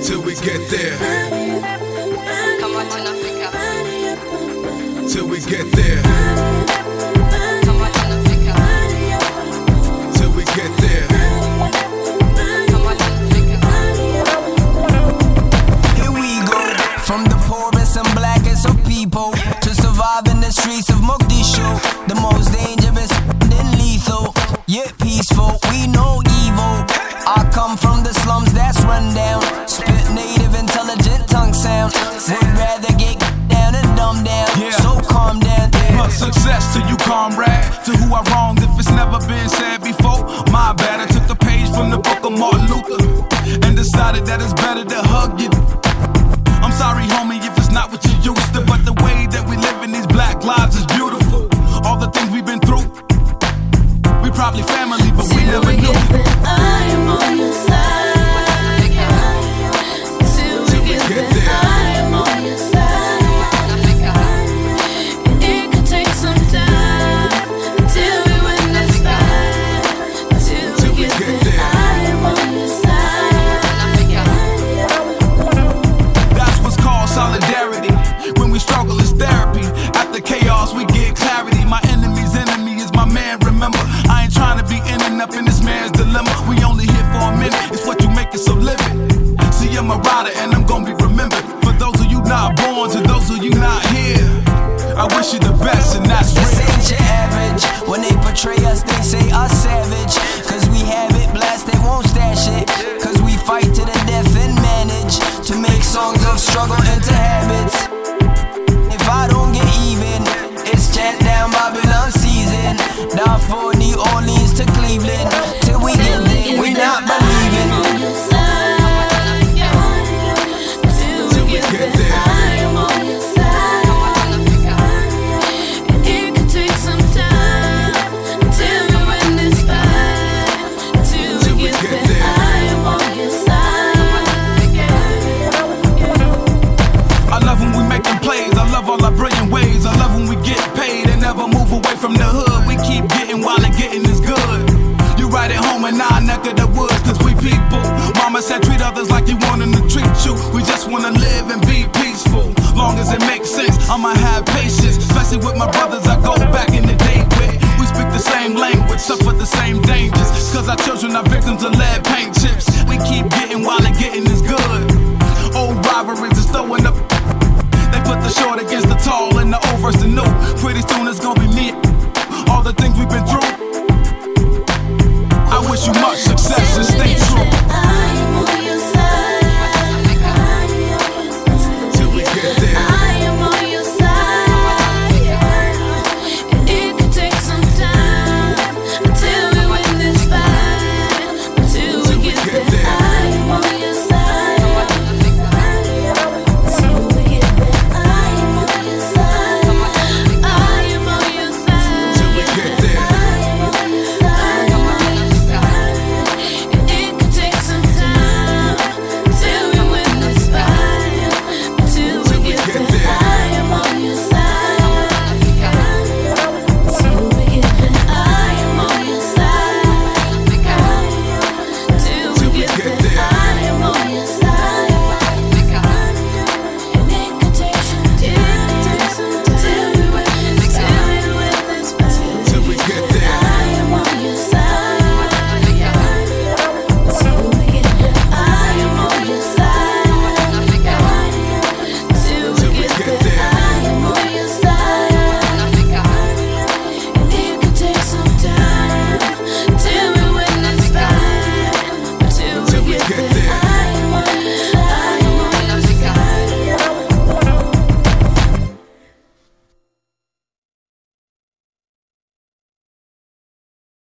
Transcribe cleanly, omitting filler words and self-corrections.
till we get there. Come on, turn Africa. Till we get there. Come on, turn Africa. Till we get there. Come on, turn Africa. Here we go, from the poorest and blackest of people to survive in the streets of Mogadishu. The most dangerous and lethal, yet peaceful. We know evil. I come from the slums that's run down. Spit native intelligent tongue sound. Would rather get down and dumbed down. So calm down. Much success to you, comrade. To who I wronged if it's never been said before. My bad, I took the page from the book of Martin Luther and decided that it's better to hug you. I'm sorry, homie, if it's not what you used to, but the way that we live in these black lives is beautiful. All the things we've been through, we probably family, but we never knew. I am on your side. Till we get there, I am on your side. It could take some time till we win this fight. Till we get there, I am on your side. That's what's called solidarity. When we struggle, it's therapy. After chaos, we get clarity. My enemy's enemy is my man, remember. I ain't trying to be ending up in this man's dilemma. We only here for a minute, it's what you make it, so live it. See, I'm a rider and I'm gonna be remembered. For those of you not born, to those of you not here, I wish you the best, and that's This real. ain't your average. When they portray us, they say us savage. Cause we have it blessed, they won't stash it. Cause we fight to the death and manage to make songs of struggle into habits. If I don't get even, it's chant down Babylon season. Down for New Orleans to Cleveland. Till we get there, we not believing. On your side. Till we get there, I am on your side. It could take some time till we win this fight. Till we get there, I am on your side. I love when we making plays, I love all our brilliant ways. I love when we get paid and never move away from the hood. We keep getting while and getting is good. You right at home in our neck of the woods, cause we people. Mama said treat others like you want them to treat you. We just wanna live and be peaceful. Long as it makes sense, I'ma have patience. Especially with my brothers I go back in the day with. We speak the same language, suffer the same dangers. Cause our children are victims of lead paint chips. We keep getting while and getting is good. Old rivalries is throwing up. They put the short against the tall and the old versus the new. Pretty soon it's gonna be me